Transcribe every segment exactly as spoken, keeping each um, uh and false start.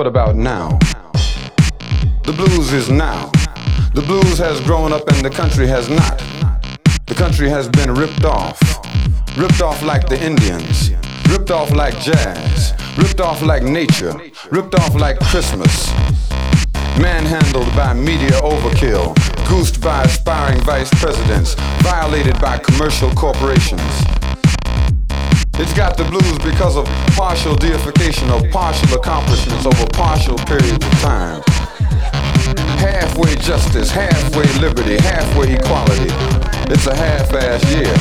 what about now? The blues is now. The blues has grown up and the country has not. The country has been ripped off. Ripped off like the Indians. Ripped off like jazz. Ripped off like nature. Ripped off like Christmas. Manhandled by media overkill. Goosed by aspiring vice presidents. Violated by commercial corporations. It's got the blues because of partial deification of partial accomplishments over partial periods of time. Halfway justice, halfway liberty, halfway equality. It's a half-ass year.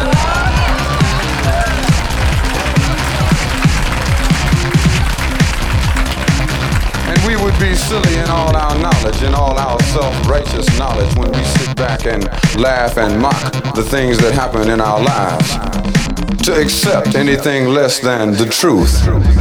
And we would be silly in all our knowledge, in all our self-righteous knowledge when we sit back and laugh and mock the things that happen in our lives. To accept anything less than the truth.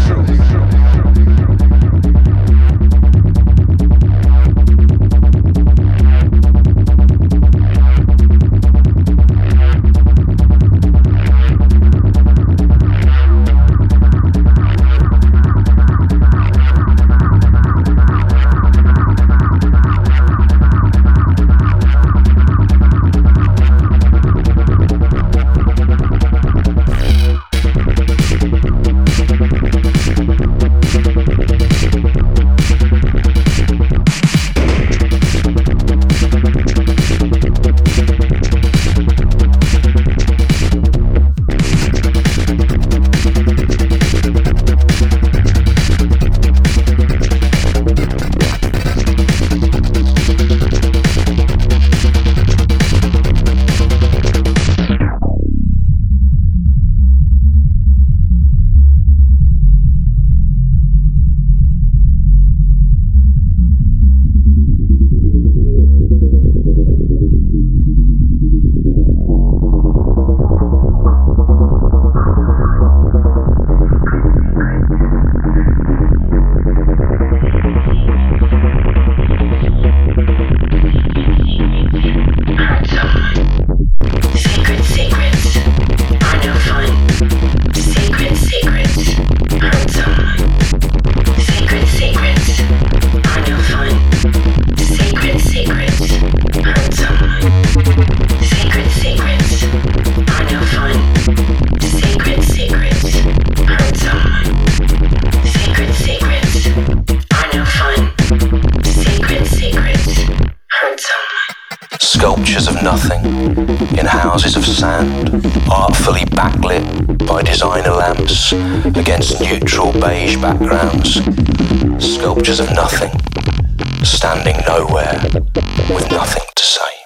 Sculptures of nothing in houses of sand, artfully backlit by designer lamps against neutral beige backgrounds. Sculptures of nothing, standing nowhere with nothing to say.